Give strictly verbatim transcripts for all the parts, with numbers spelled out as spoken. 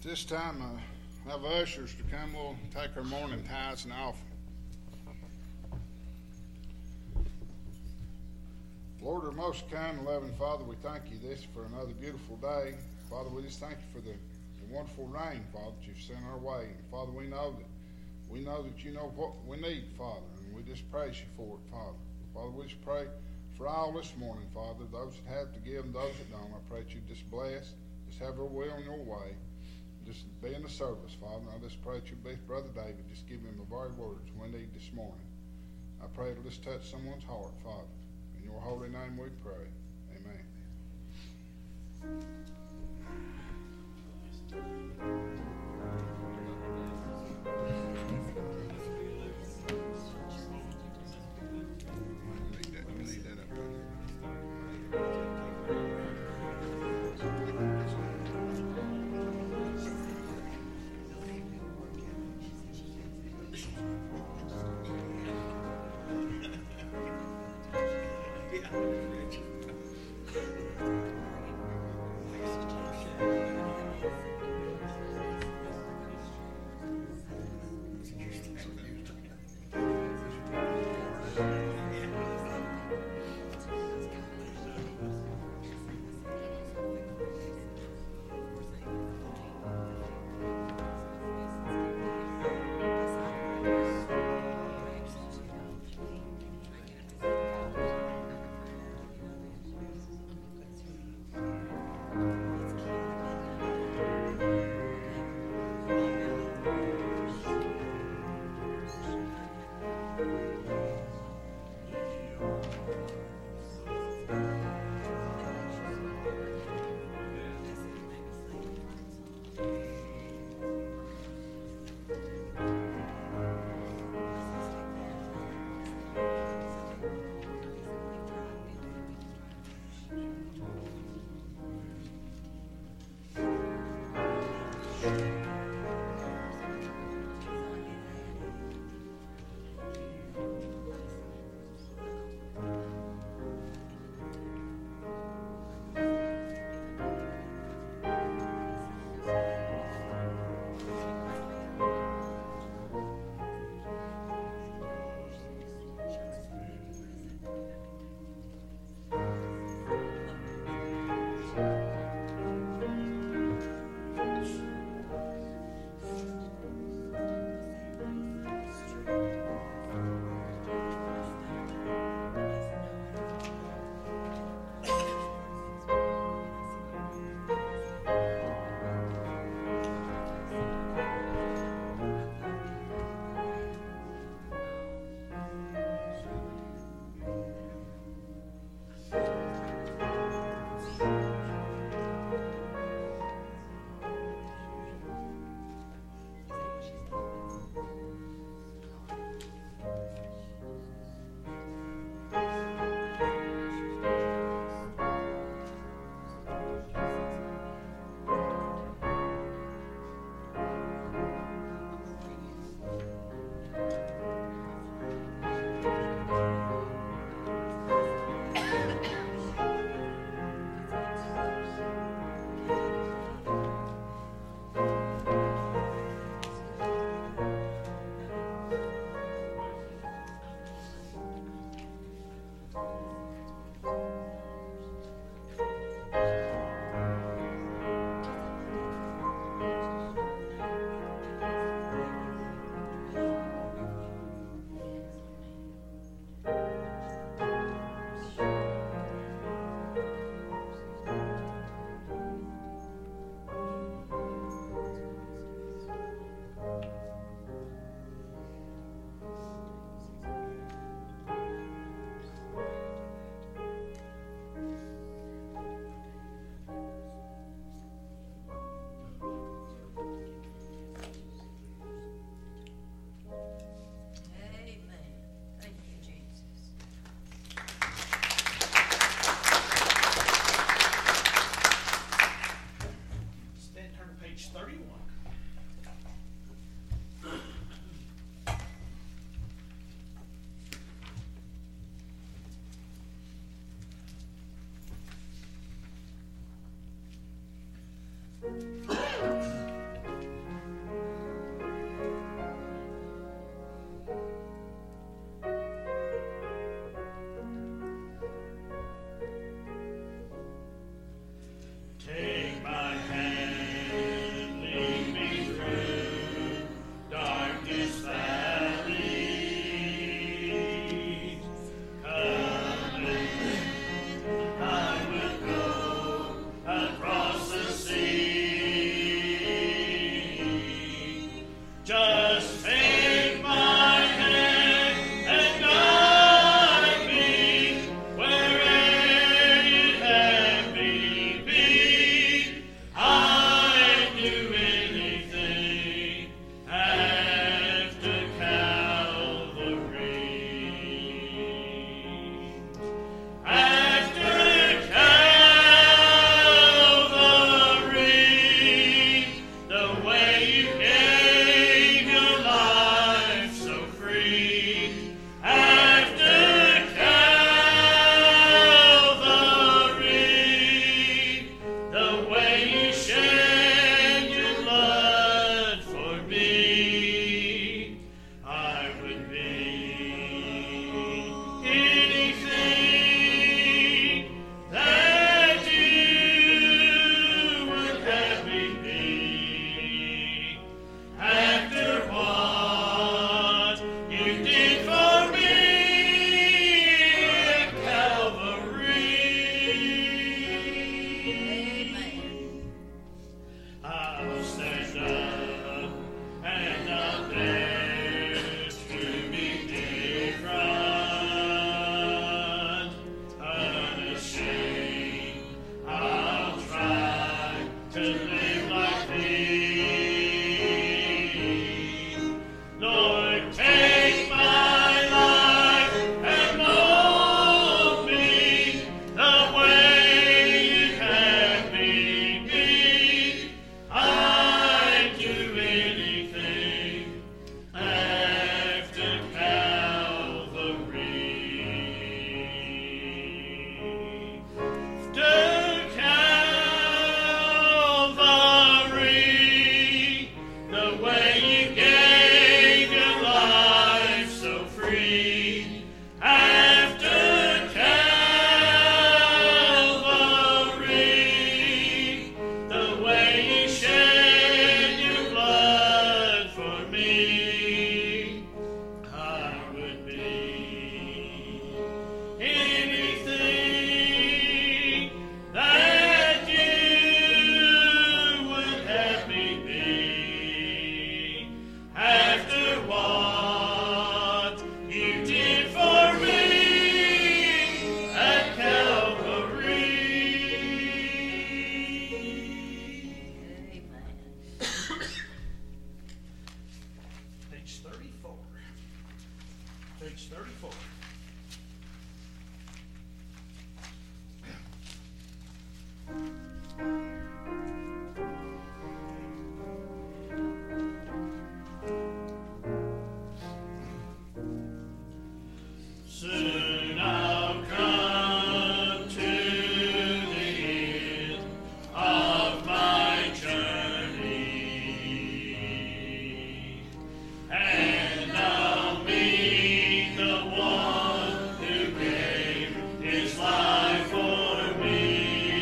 This time, uh, have ushers to come. We'll take our morning tithes and offering. Lord, our most kind and loving Father, we thank you this for another beautiful day. Father, we just thank you for the, the wonderful rain, Father, that you've sent our way. And Father, we know that we know that you know what we need, Father, and we just praise you for it, Father. Father, we just pray for all this morning, Father, those that have to give and those that don't. I pray that you just bless, just have your will and your way. Just be in the service, Father. I just pray that you be with Brother David. Just give him the very words we need this morning. I pray it'll just touch someone's heart, Father. In your holy name we pray. Amen. page thirty-four. Page thirty-four. Soon I'll come to the end of my journey, and I'll meet the one who gave his life for me.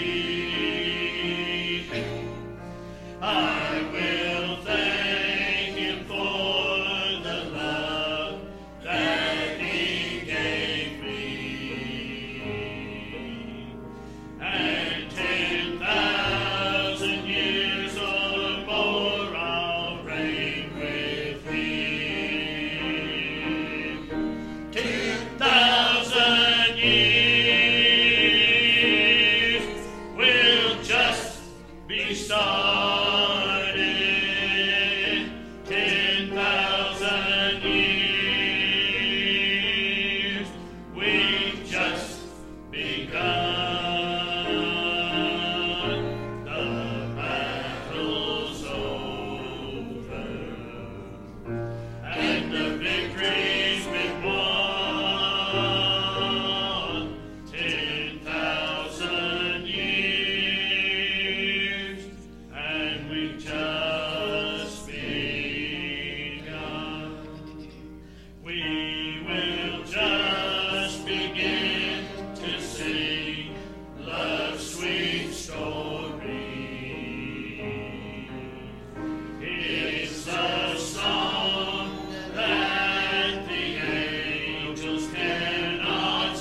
I will thank him for the love that he gave me, and ten thousand years or more I'll reign with him. Ten thousand years will just be started. Ten thousand years, we've just begun. The battle's over, and the victory's been won. Ten thousand years, and we've just begun. We will just begin to sing love's sweet story. It's a song that the angels cannot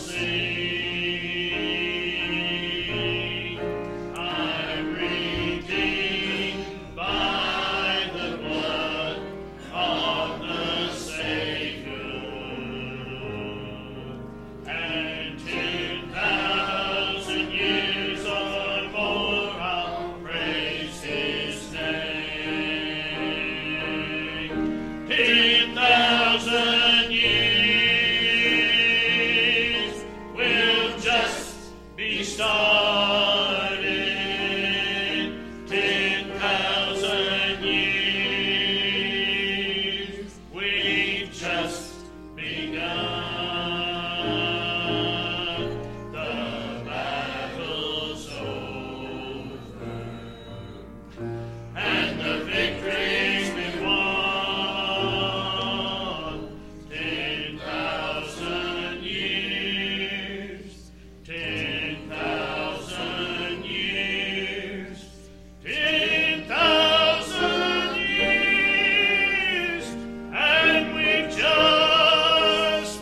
sing. I'm redeemed by the blood of the Savior, and ten thousand years or more I'll praise his name. Ten thousand years will just be started. Ten thousand years, we've just begun. The battle's over, and the victory's been won. Ten thousand years, ten thousand years, ten thousand years, and we've just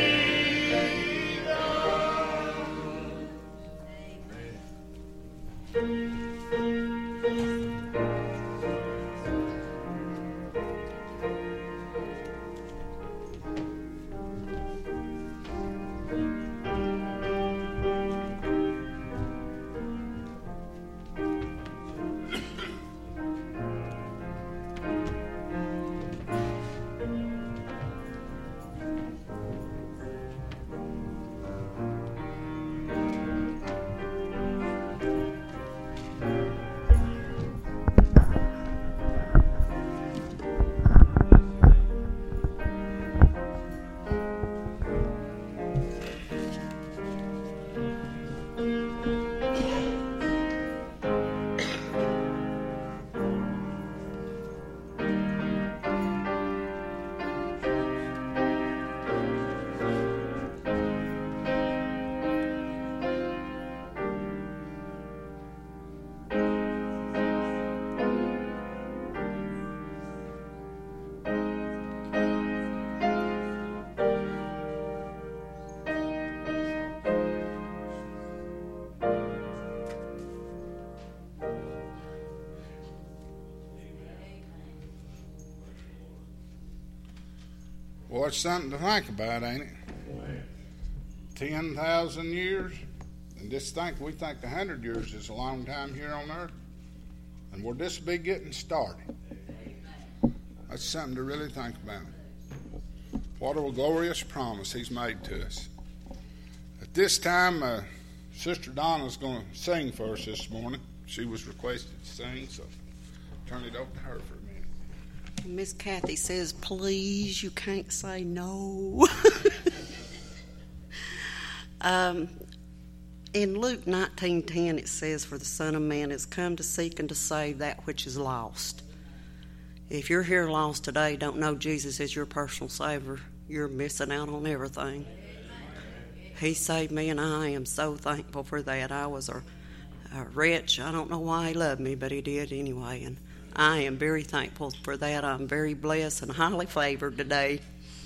Well, it's something to think about, ain't it? Ten thousand years, and just think, we think a hundred years is a long time here on earth, and we'll just be getting started. That's something to really think about. What a glorious promise He's made to us. At this time, uh, Sister Donna's going to sing for us this morning. She was requested to sing, so turn it over to her for a minute. Miss Kathy says, please, you can't say no. um, in Luke nineteen ten, it says, for the Son of Man has come to seek and to save that which is lost. If you're here lost today, don't know Jesus as your personal Savior, you're missing out on everything. He saved me, and I am so thankful for that. I was a, a wretch. I don't know why He loved me, but He did anyway, and I am very thankful for that. I'm very blessed and highly favored today.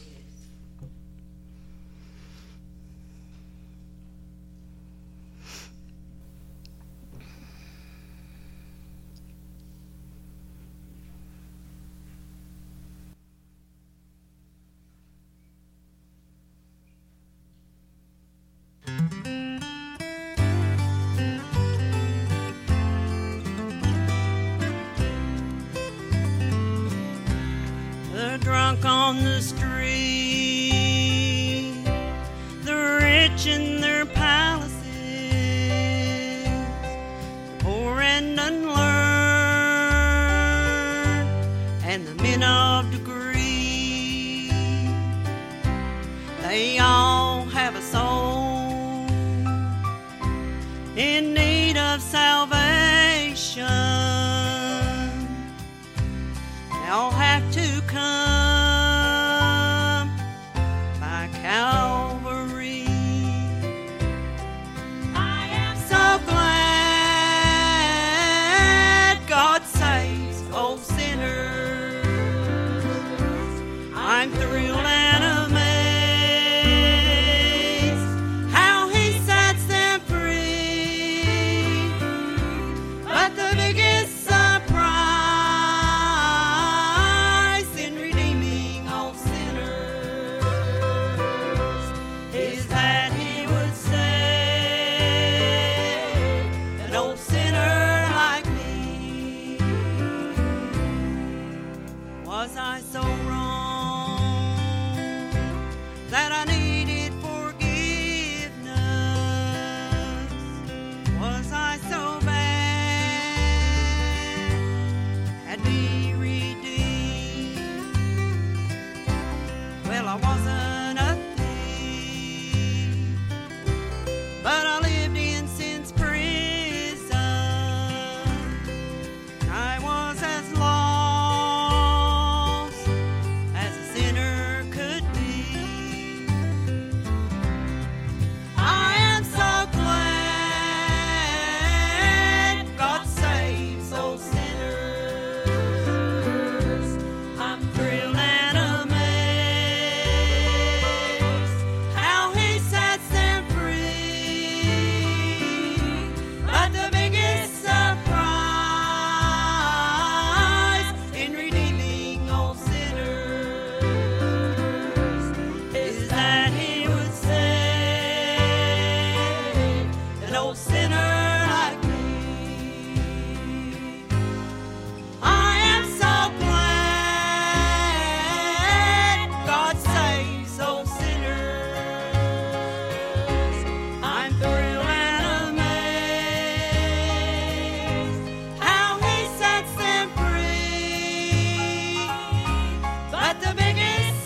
On the street, the rich in their palaces, the poor and unlearned, and the men of degree, they all have a soul in need of salvation. They all have to come Calvary. I am so glad God saves old sinners. I'm thrilled and amazed how He sets them free. But the biggest surprise in redeeming old sinners is that He would save an old sinner like me. Was I so wrong that I needed forgiveness? Was I so bad had be redeemed? Well, I wasn't a but I lived in sin's prison. I was as lost as a sinner could be. I am so glad God saves old sinners. I'm thrilled and amazed how He sets them free. But the biggest surprise in redeeming old sinners is that He would save an old sinner like me. I am so glad God saves old sinners. I'm thrilled and amazed how He sets them free. But the biggest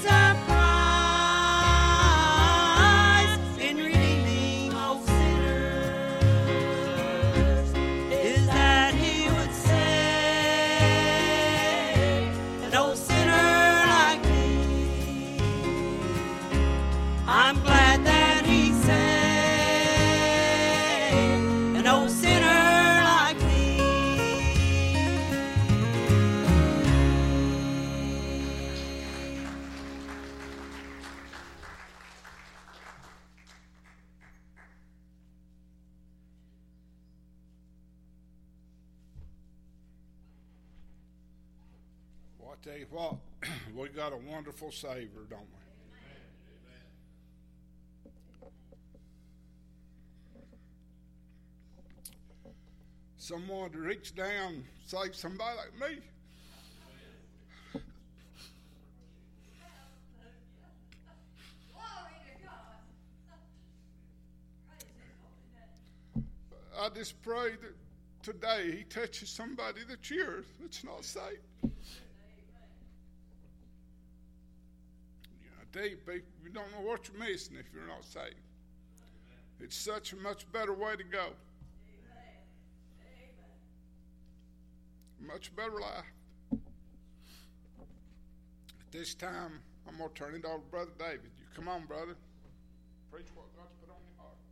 surprise in redeeming old sinners is that He would save an old sinner like me. I'm glad that He saved an old sinner like me. Well, I tell you what, we got a wonderful Savior, don't we? Someone to reach down and save somebody like me. just pray that today He touches somebody that's yours that's not saved. I tell you, people, you don't know what you're missing if you're not saved. It's such a much better way to go. Much better life. At this time, I'm going to turn it over to Brother David. You come on, brother. Preach what God's put on your heart.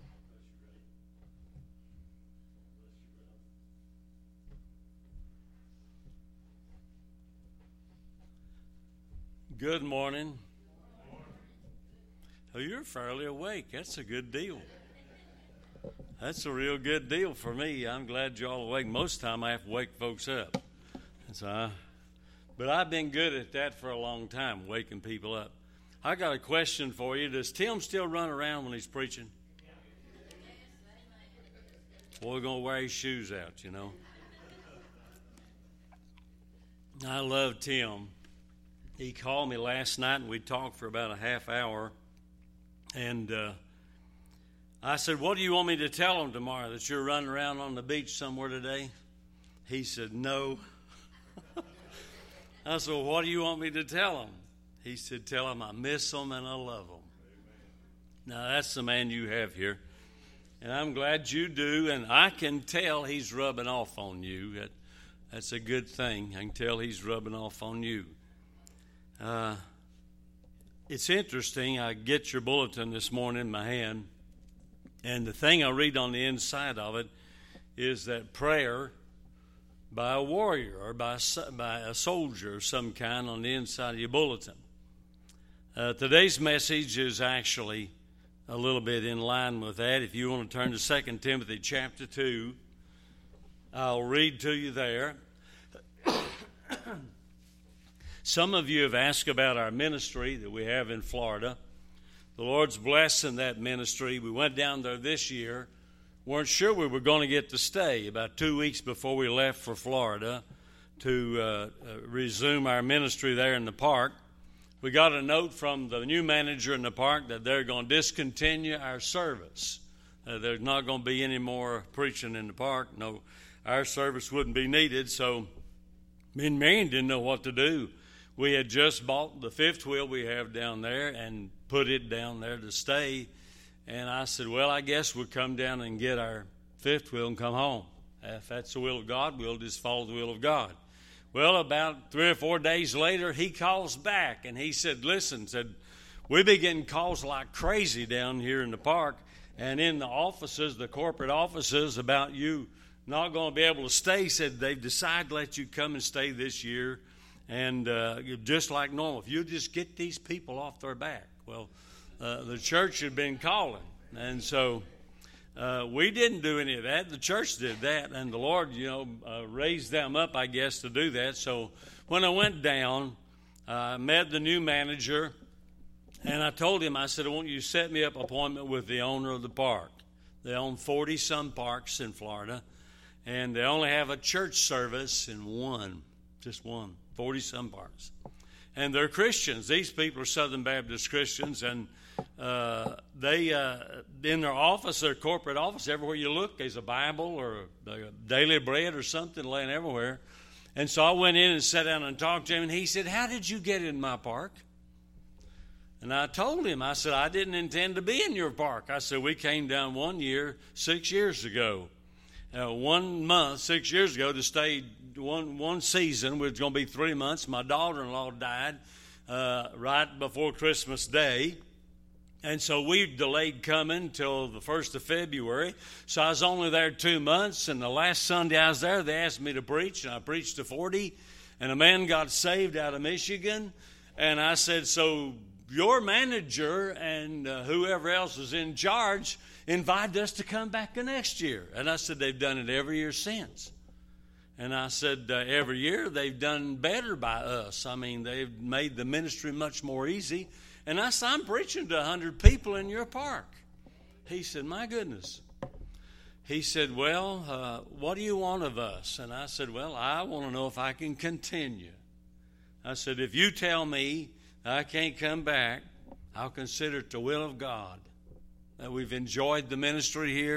Good morning. Oh, you're fairly awake. That's a good deal. That's a real good deal for me. I'm glad you're all awake. Most of the time I have to wake folks up. So I, but I've been good at that for a long time, waking people up. I got a question for you. Does Tim still run around when he's preaching? Well, we're going to wear his shoes out, you know. I love Tim. He called me last night, and we talked for about a half hour. And uh, I said, what do you want me to tell him tomorrow, that you're running around on the beach somewhere today? He said, no. I said, well, what do you want me to tell him? He said, tell him I miss them and I love them. Now, that's the man you have here. And I'm glad you do, and I can tell he's rubbing off on you. That, that's a good thing. I can tell he's rubbing off on you. Uh, it's interesting. I get your bulletin this morning in my hand, and the thing I read on the inside of it is that prayer by a warrior or by, by a soldier of some kind on the inside of your bulletin. Uh, today's message is actually a little bit in line with that. If you want to turn to Second Timothy chapter two, I'll read to you there. Some of you have asked about our ministry that we have in Florida. The Lord's blessing that ministry. We went down there this year. Weren't sure we were going to get to stay. About two weeks before we left for Florida to uh, uh, resume our ministry there in the park, we got a note from the new manager in the park that they're going to discontinue our service. Uh, there's not going to be any more preaching in the park. No, our service wouldn't be needed. So me and Marion didn't know what to do. We had just bought the fifth wheel we have down there and put it down there to stay. And I said, well, I guess we'll come down and get our fifth wheel and come home. If that's the will of God, we'll just follow the will of God. Well, about three or four days later, he calls back, and he said, listen, said, we've been getting calls like crazy down here in the park and in the offices, the corporate offices, about you not going to be able to stay. He said, they've decided to let you come and stay this year, and uh, just like normal. If you just get these people off their back. Well, uh, the church had been calling, and so uh, we didn't do any of that. The church did that, and the Lord, you know, uh, raised them up, I guess, to do that. So when I went down, uh, I met the new manager, and I told him, I said, I want you to set me up an appointment with the owner of the park. They own forty-some parks in Florida, and they only have a church service in one, just one, forty-some parks. And they're Christians. These people are Southern Baptist Christians, and uh, they, uh, in their office, their corporate office, everywhere you look, there's a Bible or a daily bread or something laying everywhere. And so I went in and sat down and talked to him, and he said, how did you get in my park? And I told him, I said, I didn't intend to be in your park. I said, we came down one year, six years ago. Uh, one month, six years ago, to stay one one season, which was going to be three months. My daughter-in-law died uh, right before Christmas Day. And so we delayed coming till the first of February. So I was only there two months. And the last Sunday I was there, they asked me to preach. And I preached to forty. And a man got saved out of Michigan. And I said, so your manager and uh, whoever else is in charge invited us to come back the next year. And I said, they've done it every year since. And I said, uh, every year they've done better by us. I mean, they've made the ministry much more easy. And I said, I'm preaching to one hundred people in your park. He said, my goodness. He said, well, uh, what do you want of us? And I said, well, I want to know if I can continue. I said, if you tell me I can't come back, I'll consider it the will of God. That we've enjoyed the ministry here.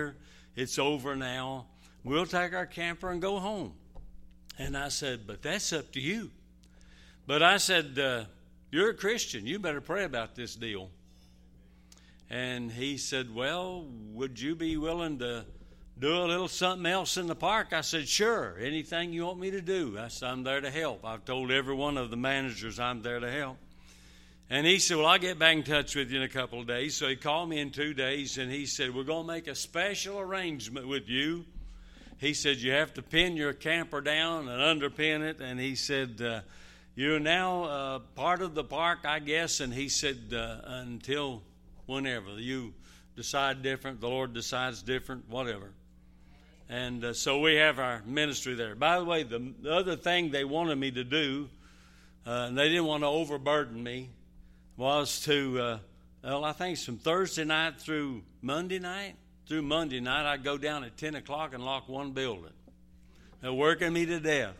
It's over now. We'll take our camper and go home. And I said, but that's up to you. But I said, uh, you're a Christian. You better pray about this deal. And he said, well, would you be willing to do a little something else in the park? I said, sure. Anything you want me to do. I said, I'm there to help. I've told every one of the managers I'm there to help. And he said, well, I'll get back in touch with you in a couple of days. So he called me in two days, and he said, we're going to make a special arrangement with you. He said, you have to pin your camper down and underpin it. And he said, uh, you're now uh, part of the park, I guess. And he said, uh, until whenever you decide different, the Lord decides different, whatever. And uh, so we have our ministry there. By the way, the, the other thing they wanted me to do, uh, and they didn't want to overburden me, was to, uh, well, I think it's from Thursday night through Monday night. Through Monday night, I'd go down at ten o'clock and lock one building. They're working me to death.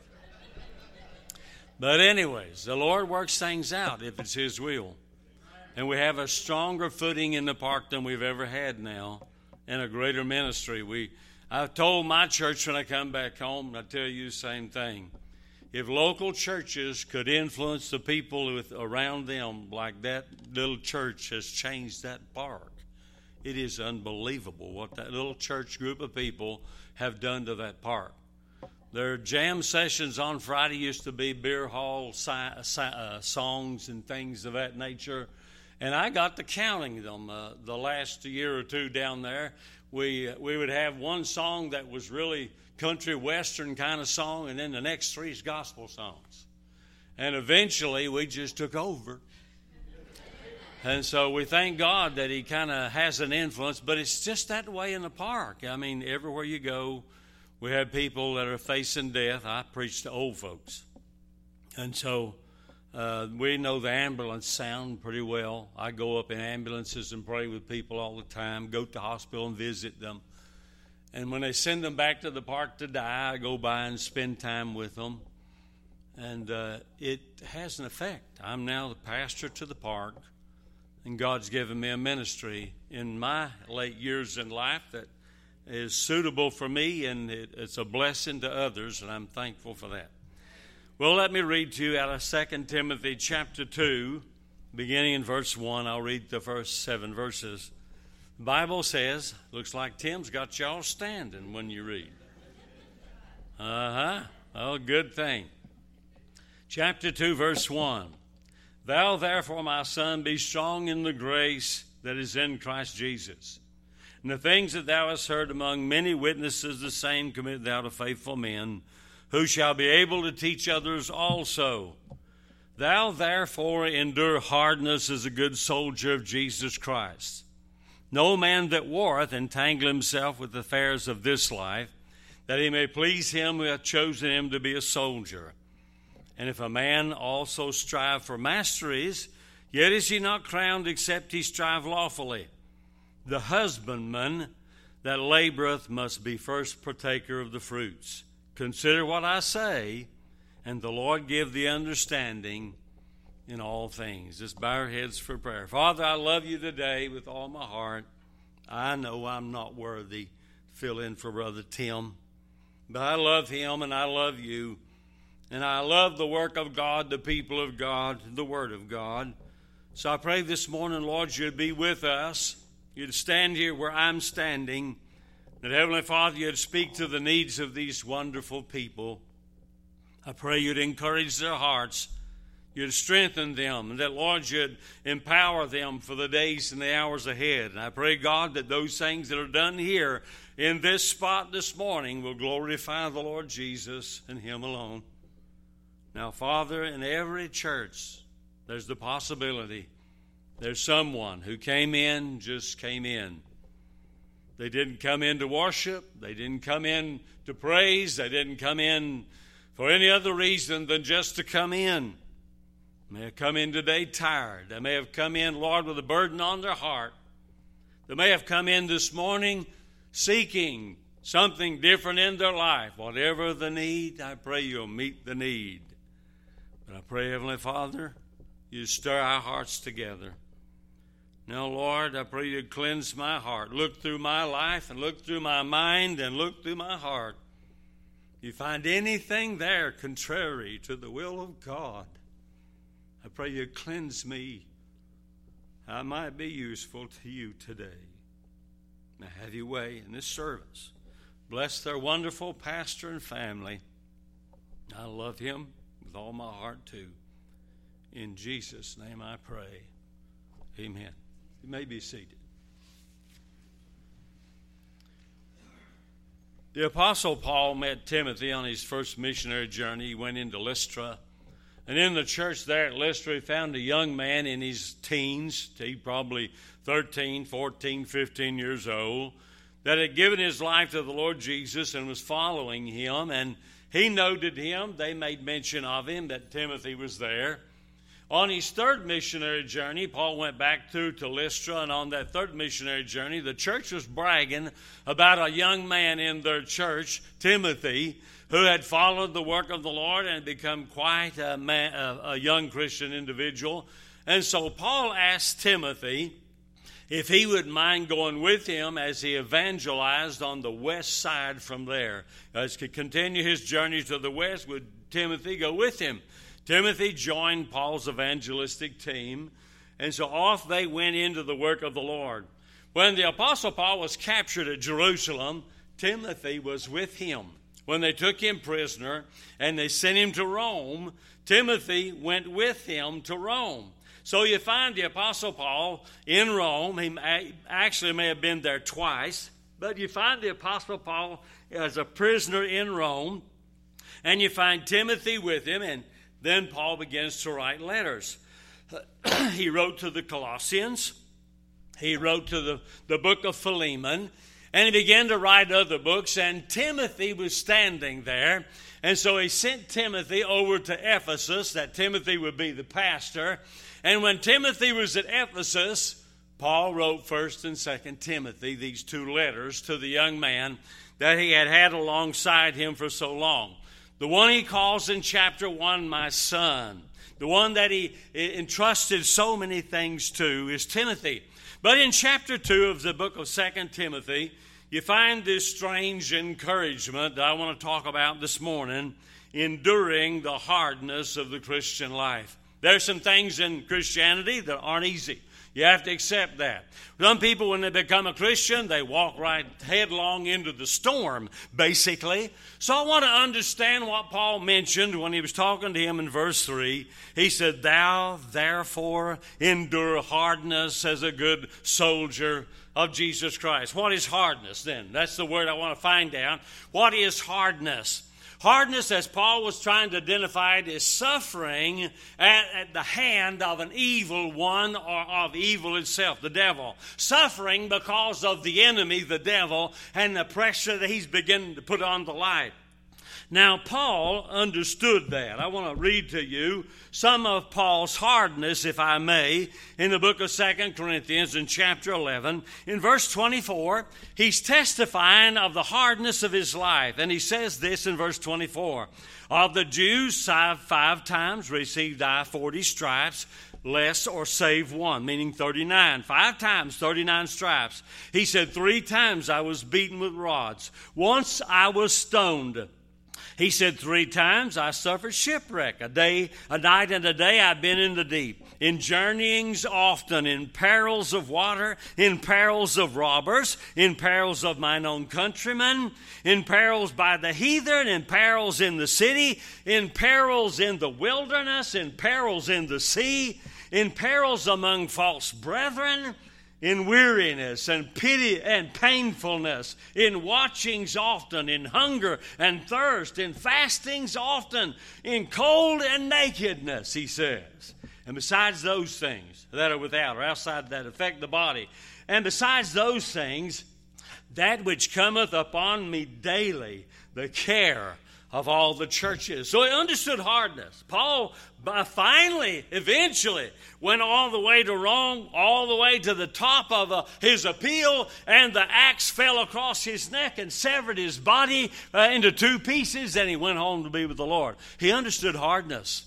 But anyways, the Lord works things out if it's His will. And we have a stronger footing in the park than we've ever had now, and a greater ministry. We, I've told my church when I come back home, and I tell you the same thing. If local churches could influence the people with, around them like that little church has changed that park, it is unbelievable what that little church group of people have done to that park. Their jam sessions on Friday used to be beer hall si- uh, songs and things of that nature. And I got to counting them uh, the last year or two down there. We uh, we would have one song that was really country western kind of song, and then the next three is gospel songs. And eventually we just took over. And so we thank God that He kind of has an influence, but it's just that way in the park. I mean, everywhere you go, we have people that are facing death. I preach to old folks. And so uh, we know the ambulance sound pretty well. I go up in ambulances and pray with people all the time, go to the hospital and visit them. And when they send them back to the park to die, I go by and spend time with them. And uh, it has an effect. I'm now the pastor to the park. And God's given me a ministry in my late years in life that is suitable for me, and it, it's a blessing to others, and I'm thankful for that. Well, let me read to you out of Second Timothy chapter two, beginning in verse one. I'll read the first seven verses. The Bible says, looks like Tim's got y'all standing when you read. Uh-huh. Oh, good thing. Chapter two, verse one. Thou therefore, my son, be strong in the grace that is in Christ Jesus. And the things that thou hast heard among many witnesses, the same commit thou to faithful men, who shall be able to teach others also. Thou therefore endure hardness as a good soldier of Jesus Christ. No man that warreth entangle himself with the affairs of this life, that he may please him who hath chosen him to be a soldier. And if a man also strive for masteries, yet is he not crowned except he strive lawfully. The husbandman that laboreth must be first partaker of the fruits. Consider what I say, and the Lord give thee understanding in all things. Just bow our heads for prayer. Father, I love you today with all my heart. I know I'm not worthy to fill in for Brother Tim, but I love him and I love you. And I love the work of God, the people of God, the Word of God. So I pray this morning, Lord, you'd be with us. You'd stand here where I'm standing. That, Heavenly Father, you'd speak to the needs of these wonderful people. I pray you'd encourage their hearts. You'd strengthen them. And that, Lord, you'd empower them for the days and the hours ahead. And I pray, God, that those things that are done here in this spot this morning will glorify the Lord Jesus and Him alone. Now, Father, in every church, there's the possibility there's someone who came in, just came in. They didn't come in to worship. They didn't come in to praise. They didn't come in for any other reason than just to come in. They may have come in today tired. They may have come in, Lord, with a burden on their heart. They may have come in this morning seeking something different in their life. Whatever the need, I pray you'll meet the need. But I pray, Heavenly Father, you stir our hearts together. Now, Lord, I pray you cleanse my heart. Look through my life and look through my mind and look through my heart. If you find anything there contrary to the will of God, I pray you cleanse me. I might be useful to you today. Now have your way in this service. Bless their wonderful pastor and family. I love him with all my heart too. In Jesus' name I pray. Amen. You may be seated. The Apostle Paul met Timothy on his first missionary journey. He went into Lystra. And in the church there at Lystra, he found a young man in his teens, he probably thirteen, fourteen, fifteen years old, that had given his life to the Lord Jesus and was following him. And he noted him. They made mention of him, that Timothy was there. On his third missionary journey, Paul went back through to Lystra, and on that third missionary journey, the church was bragging about a young man in their church, Timothy, who had followed the work of the Lord and become quite a, man, a, a young Christian individual. And so Paul asked Timothy if he would mind going with him as he evangelized on the west side from there. As he continued his journey to the west, would Timothy go with him? Timothy joined Paul's evangelistic team, and so off they went into the work of the Lord. When the Apostle Paul was captured at Jerusalem, Timothy was with him. When they took him prisoner and they sent him to Rome, Timothy went with him to Rome. So you find the Apostle Paul in Rome. He actually may have been there twice, but you find the Apostle Paul as a prisoner in Rome, and you find Timothy with him, and then Paul begins to write letters. He wrote to the Colossians. He wrote to the, the book of Philemon. And he began to write other books. And Timothy was standing there. And so he sent Timothy over to Ephesus, that Timothy would be the pastor. And when Timothy was at Ephesus, Paul wrote First and Second Timothy, these two letters to the young man that he had had alongside him for so long. The one he calls in chapter one, my son. The one that he entrusted so many things to is Timothy. But in chapter two of the book of Second Timothy, you find this strange encouragement that I want to talk about this morning, enduring the hardness of the Christian life. There's some things in Christianity that aren't easy. You have to accept that. Some people, when they become a Christian, they walk right headlong into the storm, basically. So I want to understand what Paul mentioned when he was talking to him in verse three. He said, "Thou therefore endure hardness as a good soldier of Jesus Christ." What is hardness then? That's the word I want to find out. What is hardness? Hardness, as Paul was trying to identify it, is suffering at, at the hand of an evil one or of evil itself, the devil. Suffering because of the enemy, the devil, and the pressure that he's beginning to put on the life. Now, Paul understood that. I want to read to you some of Paul's hardness, if I may, in the book of Second Corinthians in chapter eleven. In verse twenty-four, he's testifying of the hardness of his life. And he says this in verse twenty-four. "Of the Jews, five, five times received I forty stripes, less or save one," meaning thirty-nine. Five times, thirty-nine stripes. He said, "Three times I was beaten with rods. Once I was stoned." He said, "Three times I suffered shipwreck. A day, a night and a day I've been in the deep. In journeyings often, in perils of water, in perils of robbers, in perils of mine own countrymen, in perils by the heathen, in perils in the city, in perils in the wilderness, in perils in the sea, in perils among false brethren, in weariness and pity and painfulness, in watchings often, in hunger and thirst, in fastings often, in cold and nakedness," he says. And besides those things that are without or outside that affect the body, and besides those things, that which cometh upon me daily, the care of all the churches. So he understood hardness. Paul finally, eventually, went all the way to Rome, all the way to the top of uh, his appeal, and the axe fell across his neck and severed his body uh, into two pieces, and he went home to be with the Lord. He understood hardness.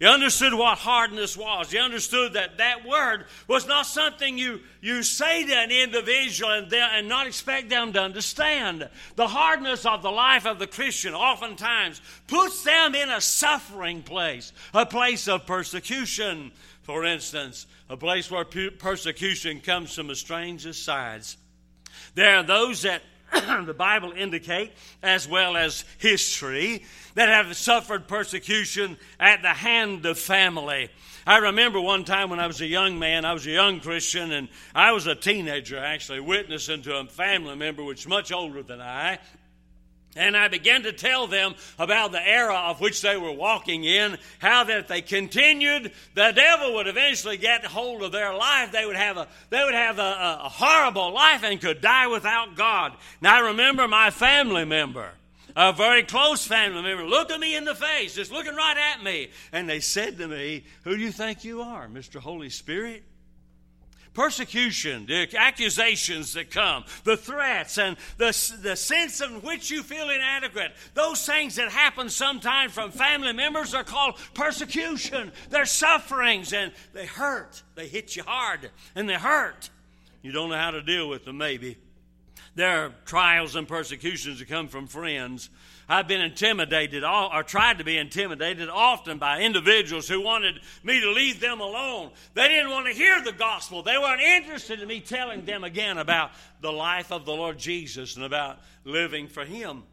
He understood what hardness was. He understood that that word was not something you, you say to an individual and, they, and not expect them to understand. The hardness of the life of the Christian oftentimes puts them in a suffering place, a place of persecution, for instance, a place where persecution comes from the strangest sides. There are those that the Bible indicate, as well as history, that have suffered persecution at the hand of family. I remember one time when I was a young man, I was a young Christian, and I was a teenager actually, witnessing to a family member which was much older than I. And I began to tell them about the era of which they were walking in, how that if they continued, the devil would eventually get hold of their life. They would have a they would have a, a horrible life and could die without God. Now I remember my family member, a very close family member, looked at me in the face, just looking right at me. And they said to me, "Who do you think you are, Mister Holy Spirit?" Persecution, the accusations that come, the threats, and the, the sense in which you feel inadequate, those things that happen sometimes from family members are called persecution. They're sufferings, and they hurt. They hit you hard, and they hurt. You don't know how to deal with them, maybe. There are trials and persecutions that come from friends. I've been intimidated, or tried to be intimidated often by individuals who wanted me to leave them alone. They didn't want to hear the gospel. They weren't interested in me telling them again about the life of the Lord Jesus and about living for Him.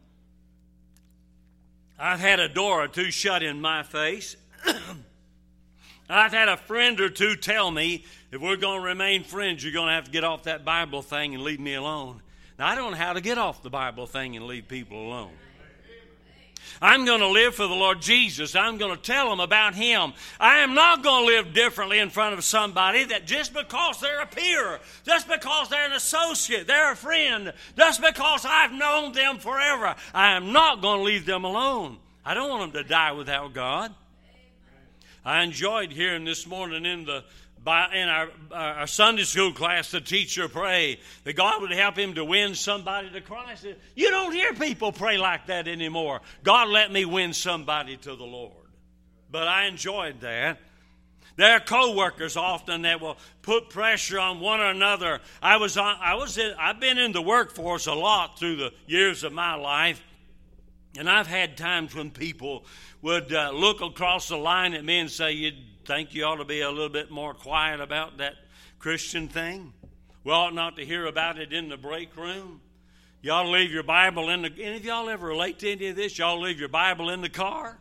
I've had a door or two shut in my face. I've had a friend or two tell me, if we're going to remain friends, you're going to have to get off that Bible thing and leave me alone. Now, I don't know how to get off the Bible thing and leave people alone. I'm going to live for the Lord Jesus. I'm going to tell them about Him. I am not going to live differently in front of somebody that just because they're a peer, just because they're an associate, they're a friend, just because I've known them forever, I am not going to leave them alone. I don't want them to die without God. I enjoyed hearing this morning in the By, in our, our Sunday school class, the teacher pray that God would help him to win somebody to Christ. You don't hear people pray like that anymore. God, let me win somebody to the Lord. But I enjoyed that. There are co-workers often that will put pressure on one or another. I was on, I was in, I've been in the workforce a lot through the years of my life, and I've had times when people would uh, look across the line at me and say, "You think you ought to be a little bit more quiet about that Christian thing? We ought not to hear about it in the break room. You ought to leave your Bible in the..." Any of y'all ever relate to any of this? Y'all leave your Bible in the car?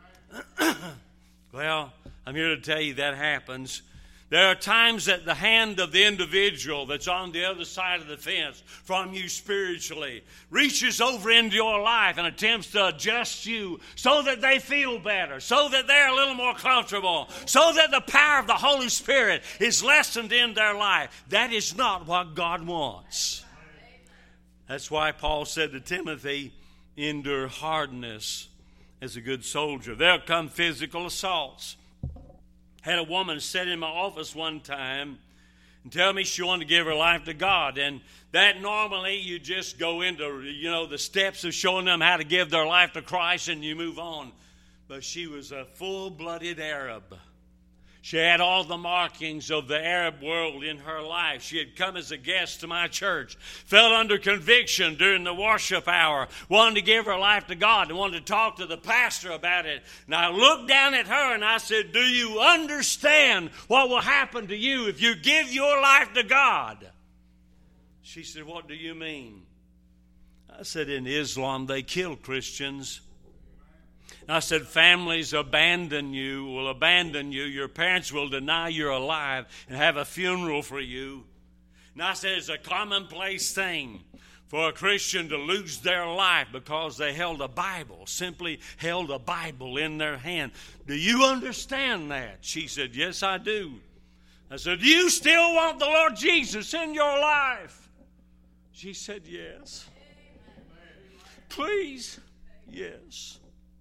Well, I'm here to tell you that happens. There are times that the hand of the individual that's on the other side of the fence from you spiritually reaches over into your life and attempts to adjust you so that they feel better, so that they're a little more comfortable, so that the power of the Holy Spirit is lessened in their life. That is not what God wants. That's why Paul said to Timothy, "Endure hardness as a good soldier." There'll come physical assaults. Had a woman sit in my office one time and tell me she wanted to give her life to God. And that normally you just go into, you know, the steps of showing them how to give their life to Christ and you move on. But she was a full-blooded Arab. She had all the markings of the Arab world in her life. She had come as a guest to my church, fell under conviction during the worship hour, wanted to give her life to God, and wanted to talk to the pastor about it. And I looked down at her and I said, "Do you understand what will happen to you if you give your life to God?" She said, "What do you mean?" I said, "In Islam, they kill Christians." I said, "Families abandon you, will abandon you. Your parents will deny you're alive and have a funeral for you." And I said, it's a commonplace thing for a Christian to lose their life because they held a Bible, simply held a Bible in their hand. "Do you understand that?" She said, "Yes, I do." I said, "Do you still want the Lord Jesus in your life?" She said, "Yes." "Please?" "Yes."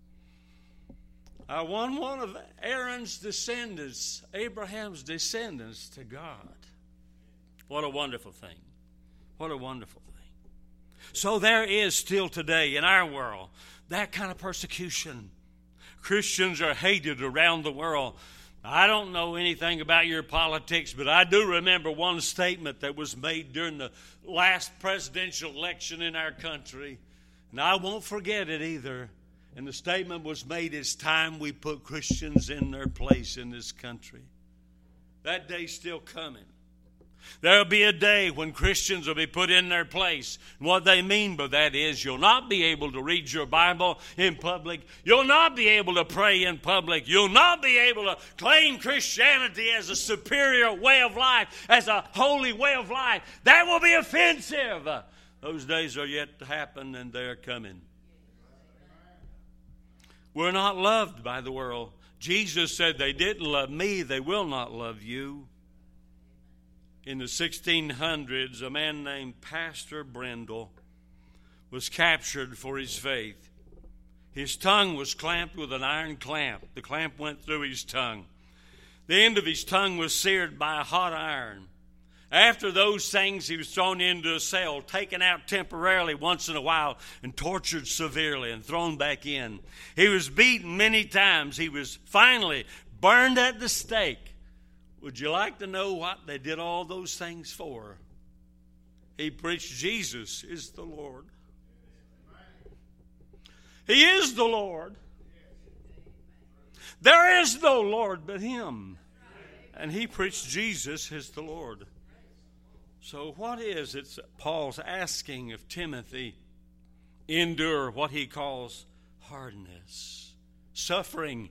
I won one of Aaron's descendants, Abraham's descendants, to God. What a wonderful thing. What a wonderful thing. So there is still today in our world that kind of persecution. Christians are hated around the world. I don't know anything about your politics, but I do remember one statement that was made during the last presidential election in our country, and I won't forget it either. And the statement was made, it's time we put Christians in their place in this country. That day's still coming. There'll be a day when Christians will be put in their place. And what they mean by that is you'll not be able to read your Bible in public. You'll not be able to pray in public. You'll not be able to claim Christianity as a superior way of life, as a holy way of life. That will be offensive. Those days are yet to happen, and they're coming. We're not loved by the world. Jesus said, they didn't love me, they will not love you. In the sixteen hundreds, a man named Pastor Brendel was captured for his faith. His tongue was clamped with an iron clamp. The clamp went through his tongue. The end of his tongue was seared by a hot iron. After those things, he was thrown into a cell, taken out temporarily once in a while, and tortured severely and thrown back in. He was beaten many times. He was finally burned at the stake. Would you like to know what they did all those things for? He preached Jesus is the Lord. He is the Lord. There is no Lord but Him. And he preached Jesus is the Lord. So what is it Paul's asking of Timothy? Endure what he calls hardness, suffering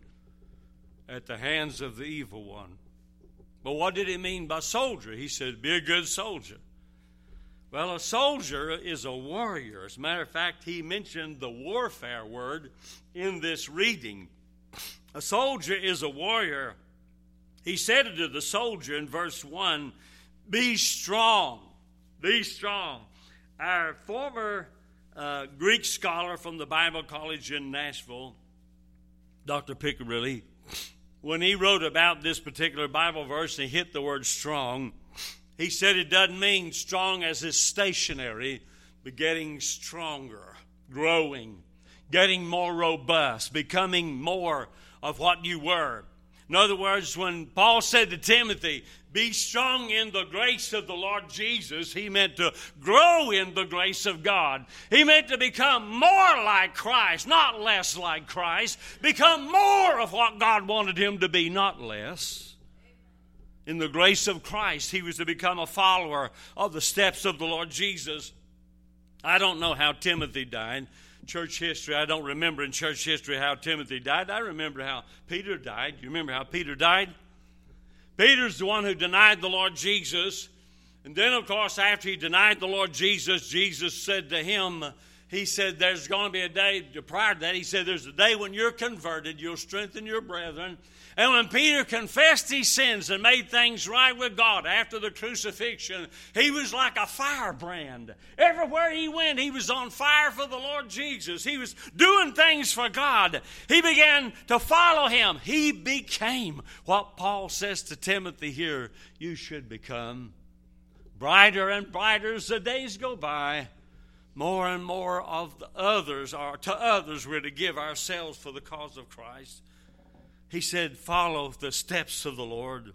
at the hands of the evil one. But what did he mean by soldier? He said, be a good soldier. Well, a soldier is a warrior. As a matter of fact, he mentioned the warfare word in this reading. A soldier is a warrior. He said to the soldier in verse one, be strong. Be strong. Our former uh, Greek scholar from the Bible College in Nashville, Doctor Piccarilli, when he wrote about this particular Bible verse and he hit the word strong, he said it doesn't mean strong as is stationary, but getting stronger, growing, getting more robust, becoming more of what you were. In other words, when Paul said to Timothy, be strong in the grace of the Lord Jesus, he meant to grow in the grace of God. He meant to become more like Christ, not less like Christ. Become more of what God wanted him to be, not less. In the grace of Christ, he was to become a follower of the steps of the Lord Jesus. I don't know how Timothy died. Church history, I don't remember in church history how Timothy died. I remember how Peter died. You remember how Peter died? Peter's the one who denied the Lord Jesus. And then, of course, after he denied the Lord Jesus, Jesus said to him, he said, there's going to be a day, prior to that, he said, there's a day when you're converted, you'll strengthen your brethren. And when Peter confessed his sins and made things right with God after the crucifixion, he was like a firebrand. Everywhere he went, he was on fire for the Lord Jesus. He was doing things for God. He began to follow him. He became what Paul says to Timothy here, you should become. Brighter and brighter as the days go by, more and more of the others are, to others we're to give ourselves for the cause of Christ. He said, follow the steps of the Lord.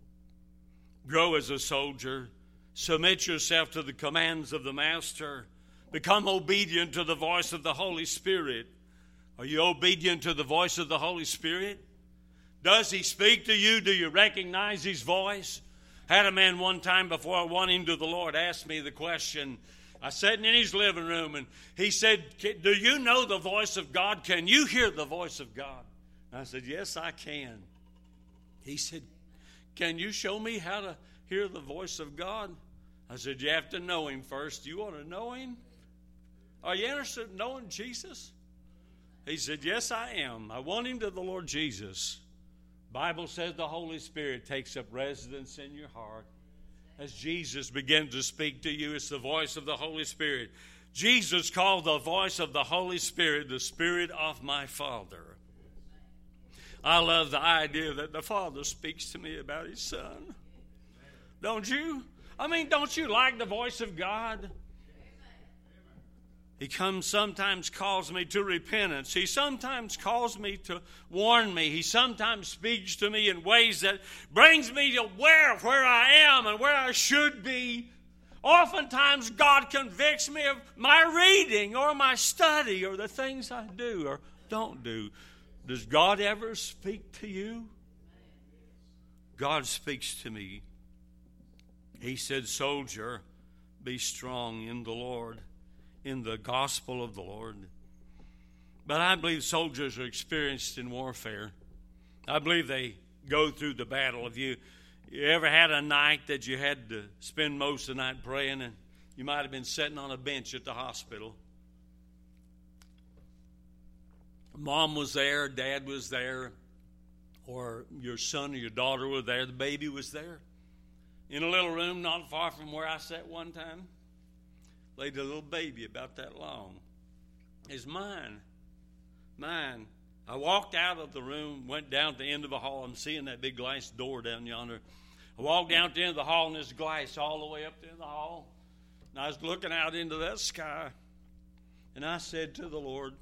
Grow as a soldier. Submit yourself to the commands of the Master. Become obedient to the voice of the Holy Spirit. Are you obedient to the voice of the Holy Spirit? Does He speak to you? Do you recognize His voice? I had a man one time before I won him to the Lord ask me the question. I was sitting in his living room and he said, do you know the voice of God? Can you hear the voice of God? I said, yes, I can. He said, can you show me how to hear the voice of God? I said, you have to know Him first. You want to know Him? Are you interested in knowing Jesus? He said, yes, I am. I want Him to the Lord Jesus. The Bible says the Holy Spirit takes up residence in your heart. As Jesus begins to speak to you, it's the voice of the Holy Spirit. Jesus called the voice of the Holy Spirit the Spirit of my Father. I love the idea that the Father speaks to me about His Son. Don't you? I mean, don't you like the voice of God? He comes sometimes calls me to repentance. He sometimes calls me to warn me. He sometimes speaks to me in ways that brings me to aware of where I am and where I should be. Oftentimes God convicts me of my reading or my study or the things I do or don't do. Does God ever speak to you? God speaks to me. He said, soldier, be strong in the Lord, in the gospel of the Lord. But I believe soldiers are experienced in warfare. I believe they go through the battle. If you, you ever had a night that you had to spend most of the night praying, and you might have been sitting on a bench at the hospital. Mom was there, Dad was there, or your son or your daughter was there, the baby was there. In a little room not far from where I sat one time, laid a little baby about that long. It's mine. Mine. I walked out of the room, went down to the end of the hall. I'm seeing that big glass door down yonder. I walked down to the end of the hall, and there's glass all the way up to the hall. And I was looking out into that sky, and I said to the Lord,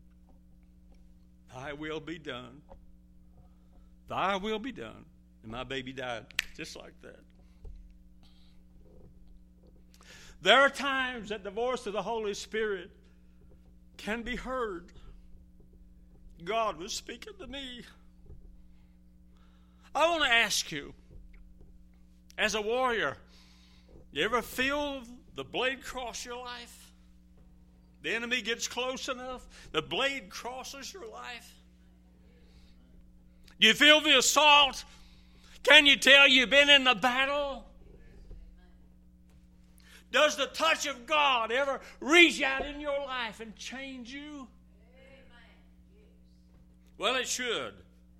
Thy will be done. Thy will be done. And my baby died just like that. There are times that the voice of the Holy Spirit can be heard. God was speaking to me. I want to ask you, as a warrior, you ever feel the blade cross your life? The enemy gets close enough, the blade crosses your life. You feel the assault? Can you tell you've been in the battle? Does the touch of God ever reach out in your life and change you? Well, it should.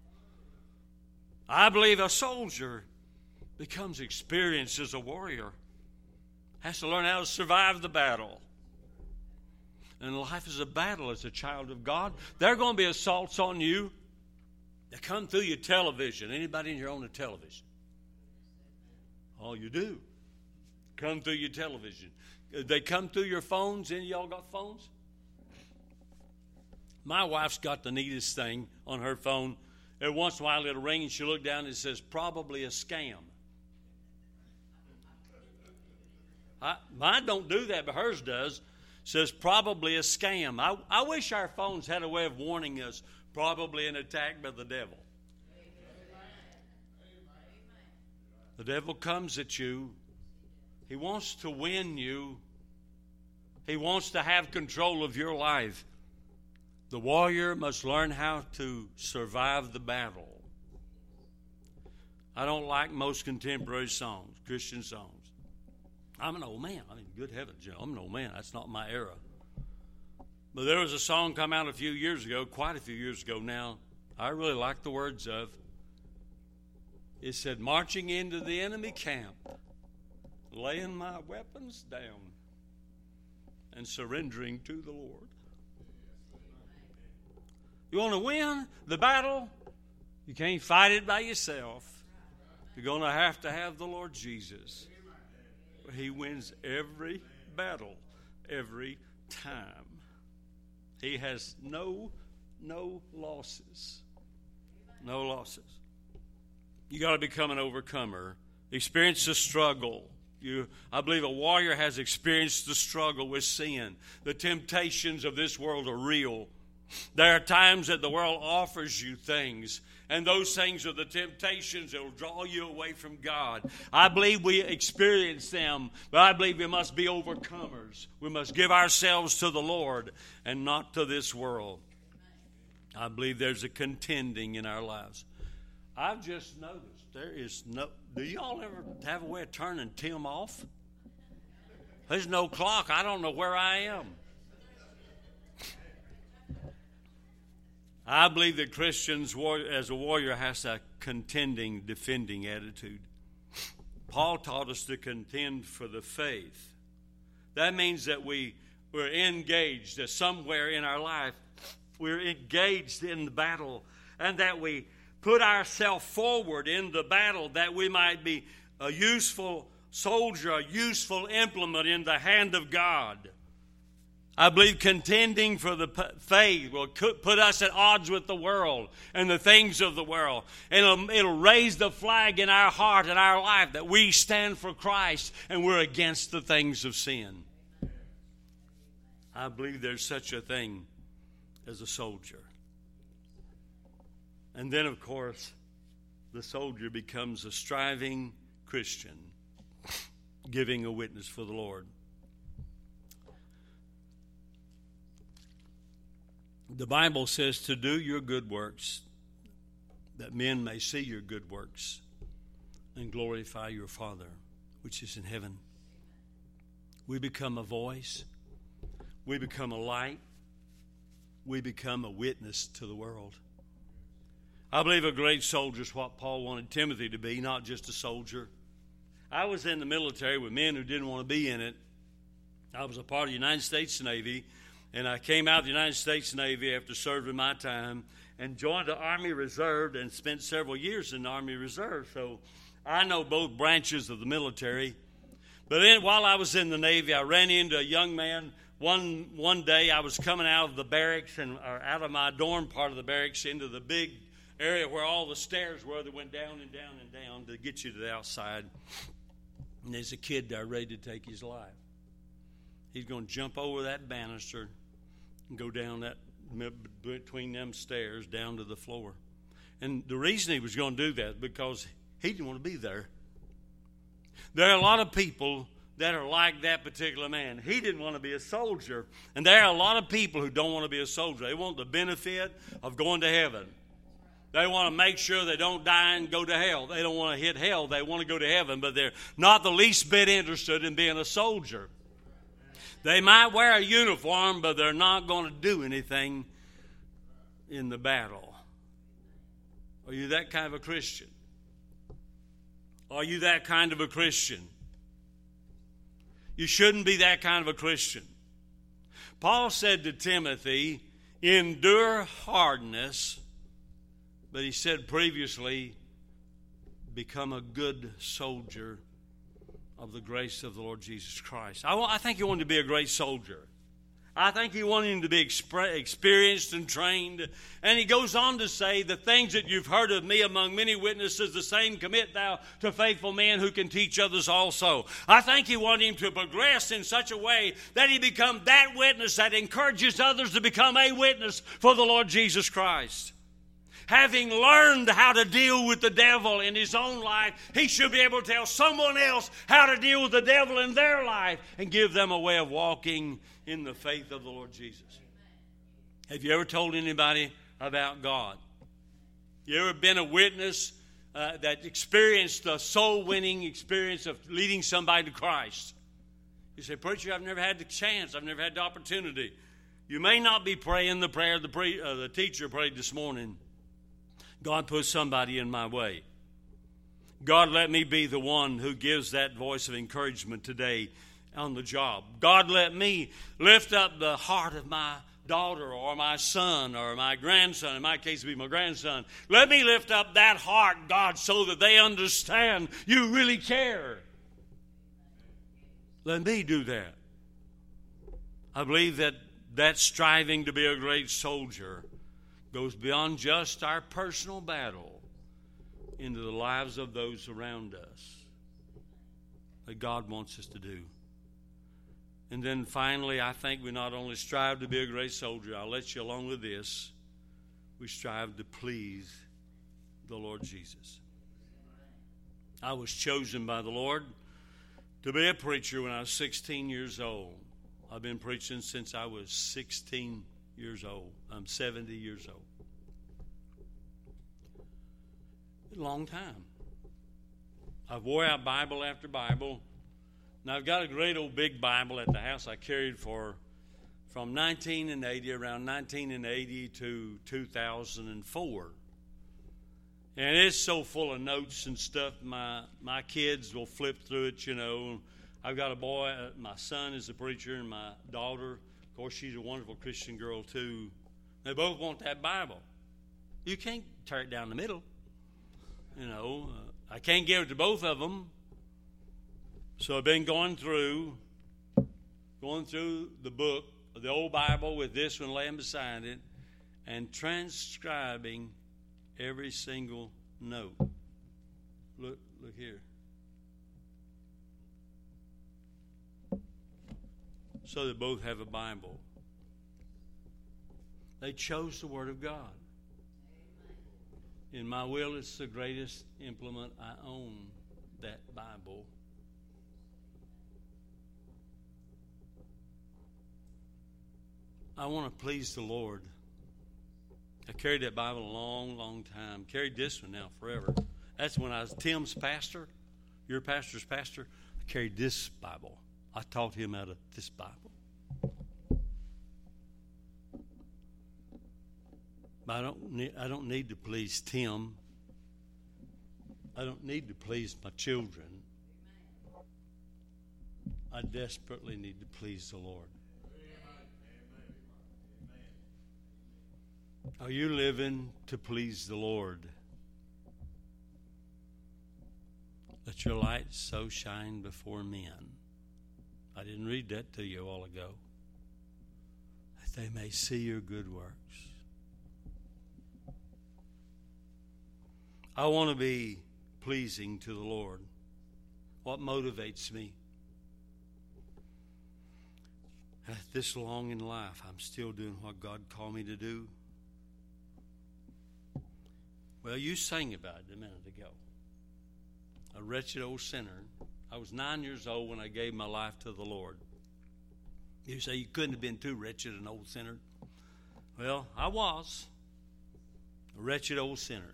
I believe a soldier becomes experienced as a warrior, has to learn how to survive the battle. And life is a battle as a child of God. There are going to be assaults on you that come through your television. Anybody in here own a television? Oh, you do. Come through your television. They come through your phones. Any of y'all got phones? My wife's got the neatest thing on her phone. Every once in a while it'll ring and she'll look down and it says, probably a scam. I, mine don't do that, but hers does. It says, probably a scam. I, I wish our phones had a way of warning us, probably an attack by the devil. The devil comes at you. He wants to win you. He wants to have control of your life. The warrior must learn how to survive the battle. I don't like most contemporary songs, Christian songs. I'm an old man. I mean, good heavens, you know, I'm an old man. That's not my era. But there was a song come out a few years ago, quite a few years ago now. I really like the words of. It said, marching into the enemy camp, laying my weapons down and surrendering to the Lord. You want to win the battle? You can't fight it by yourself. You're going to have to have the Lord Jesus. He wins every battle, every time. He has no, no losses. No losses. You got to become an overcomer. Experience the struggle. You, I believe a warrior has experienced the struggle with sin. The temptations of this world are real. There are times that the world offers you things, and those things are the temptations that will draw you away from God. I believe we experience them, but I believe we must be overcomers. We must give ourselves to the Lord and not to this world. I believe there's a contending in our lives. I've just noticed there is no... Do y'all ever have a way of turning Tim off? There's no clock. I don't know where I am. I believe that Christians, as a warrior, has a contending, defending attitude. Paul taught us to contend for the faith. That means that we, we're engaged, that somewhere in our life, we're engaged in the battle, and that we put ourselves forward in the battle that we might be a useful soldier, a useful implement in the hand of God. I believe contending for the faith will put us at odds with the world and the things of the world. And it'll, it'll raise the flag in our heart and our life that we stand for Christ and we're against the things of sin. I believe there's such a thing as a soldier. And then, of course, the soldier becomes a striving Christian, giving a witness for the Lord. The Bible says to do your good works, that men may see your good works and glorify your Father, which is in heaven. We become a voice. We become a light. We become a witness to the world. I believe a great soldier is what Paul wanted Timothy to be, not just a soldier. I was in the military with men who didn't want to be in it. I was a part of the United States Navy, and I came out of the United States Navy after serving my time and joined the Army Reserve and spent several years in the Army Reserve. So I know both branches of the military. But then while I was in the Navy, I ran into a young man. One one day I was coming out of the barracks and or out of my dorm part of the barracks into the big area where all the stairs were that went down and down and down to get you to the outside. And there's a kid there ready to take his life. He's going to jump over that banister and go down that between them stairs down to the floor. And the reason he was going to do that is because he didn't want to be there. There are a lot of people that are like that particular man. He didn't want to be a soldier. And there are a lot of people who don't want to be a soldier. They want the benefit of going to heaven. They want to make sure they don't die and go to hell. They don't want to hit hell. They want to go to heaven, but they're not the least bit interested in being a soldier. They might wear a uniform, but they're not going to do anything in the battle. Are you that kind of a Christian? Are you that kind of a Christian? You shouldn't be that kind of a Christian. Paul said to Timothy, endure hardness, but he said previously, become a good soldier of the grace of the Lord Jesus Christ. I, I think he wanted to be a great soldier. I think he wanted him to be exp- experienced and trained. And he goes on to say, the things that you've heard of me among many witnesses, the same commit thou to faithful men who can teach others also. I think he wanted him to progress in such a way that he become that witness that encourages others to become a witness for the Lord Jesus Christ. Having learned how to deal with the devil in his own life, he should be able to tell someone else how to deal with the devil in their life and give them a way of walking in the faith of the Lord Jesus. Have you ever told anybody about God? You ever been a witness uh, that experienced the soul-winning experience of leading somebody to Christ? You say, preacher, I've never had the chance. I've never had the opportunity. You may not be praying the prayer the, pre- uh, the teacher prayed this morning. God put somebody in my way. God, let me be the one who gives that voice of encouragement today on the job. God, let me lift up the heart of my daughter or my son or my grandson. In my case, it would be my grandson. Let me lift up that heart, God, so that they understand you really care. Let me do that. I believe that that striving to be a great soldier goes beyond just our personal battle into the lives of those around us that God wants us to do. And then finally, I think we not only strive to be a great soldier, I'll let you along with this, we strive to please the Lord Jesus. I was chosen by the Lord to be a preacher when I was sixteen years old. I've been preaching since I was sixteen years old. I'm seventy years old. A long time. I've wore out Bible after Bible. Now I've got a great old big Bible at the house I carried for from nineteen eighty, around nineteen eighty to two thousand four. And it's so full of notes and stuff. My my kids will flip through it, you know. I've got a boy, uh, my son is a preacher, and my daughter, of course, she's a wonderful Christian girl too. They both want that Bible. You can't tear it down the middle. You know, uh, I can't give it to both of them. So I've been going through, going through the book the old Bible with this one laying beside it and transcribing every single note. Look, look here. So they both have a Bible. They chose the Word of God. In my will, it's the greatest implement. I own that Bible. I want to please the Lord. I carried that Bible a long, long time. Carried this one now forever. That's when I was Tim's pastor, your pastor's pastor. I carried this Bible. I taught him out of this Bible. But I don't need, I don't need to please Tim. I don't need to please my children. I desperately need to please the Lord. Are you living to please the Lord? Let your light so shine before men. I didn't read that to you a while ago. That they may see your good works. I want to be pleasing to the Lord. What motivates me? At this long in life, I'm still doing what God called me to do. Well, you sang about it a minute ago. A wretched old sinner. I was nine years old when I gave my life to the Lord. You say you couldn't have been too wretched an old sinner. Well, I was a wretched old sinner.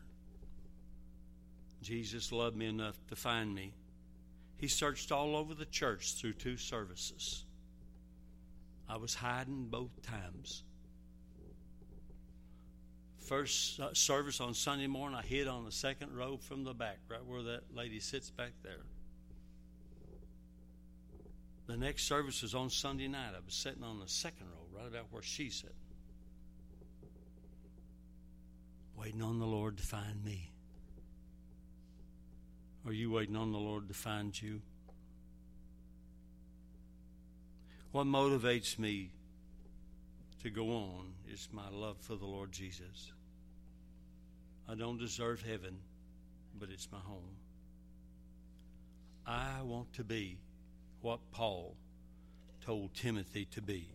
Jesus loved me enough to find me. He searched all over the church through two services. I was hiding both times. First service on Sunday morning, I hid on the second row from the back, right where that lady sits back there. The next service was on Sunday night. I was sitting on the second row, right about where she sat. Waiting on the Lord to find me. Are you waiting on the Lord to find you? What motivates me to go on is my love for the Lord Jesus. I don't deserve heaven, but it's my home. I want to be what Paul told Timothy to be.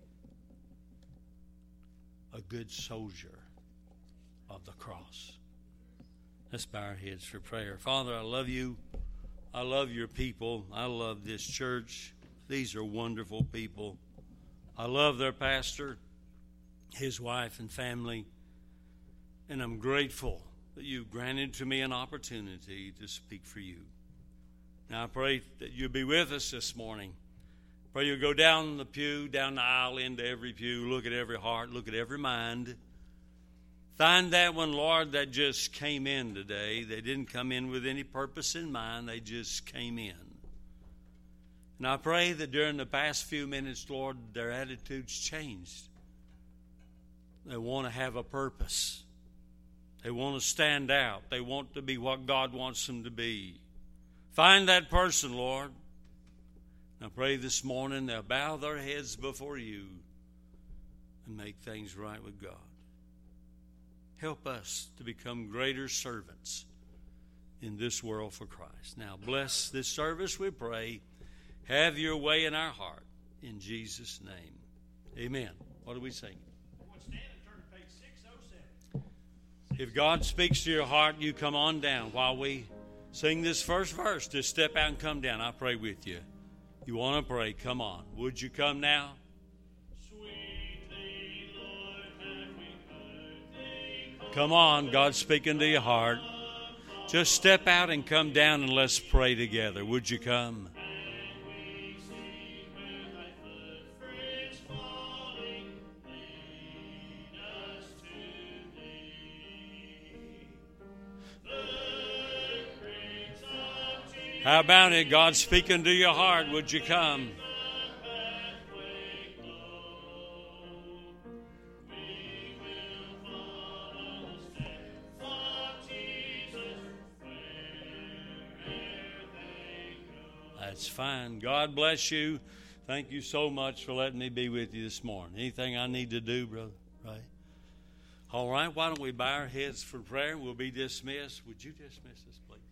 A good soldier of the cross. Let's bow our heads for prayer. Father, I love you. I love your people. I love this church. These are wonderful people. I love their pastor, his wife and family, and I'm grateful that you've granted to me an opportunity to speak for you. Now I pray that you'll be with us this morning. Pray you'll go down the pew, down the aisle, into every pew, look at every heart, look at every mind. Find that one, Lord, that just came in today. They didn't come in with any purpose in mind. They just came in. And I pray that during the past few minutes, Lord, their attitudes changed. They want to have a purpose. They want to stand out. They want to be what God wants them to be. Find that person, Lord. I pray this morning they'll bow their heads before you and make things right with God. Help us to become greater servants in this world for Christ. Now bless this service, we pray. Have your way in our heart. In Jesus' name. Amen. What are we singing? Stand and turn to page six oh seven. If God speaks to your heart, you come on down. While we sing this first verse, just step out and come down. I'll pray with you. You want to pray, come on. Would you come now? Come on, God's speaking to your heart. Just step out and come down and let's pray together. Would you come? How about it? God's speaking to your heart. Would you come? That's fine. God bless you. Thank you so much for letting me be with you this morning. Anything I need to do, brother? Right? All right, why don't we bow our heads for prayer? We'll be dismissed. Would you dismiss us, please?